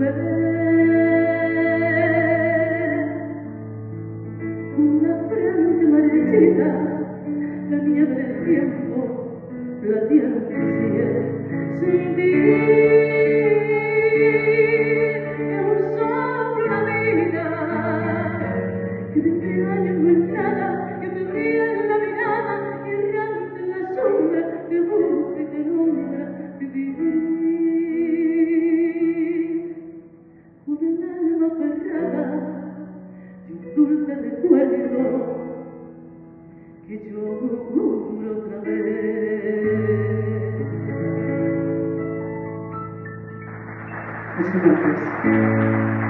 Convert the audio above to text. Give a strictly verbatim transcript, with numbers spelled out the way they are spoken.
una frente marchita, la nieve del tiempo, la tierra del cielo, sin ti, es un soplo la vida, que de este año no es nada, que te ríe en la mirada, errante en la sombra, que busca y te nombra vivir, con el alma aferrada de un dulce recuerdo que yo juro otra vez. Muchas gracias.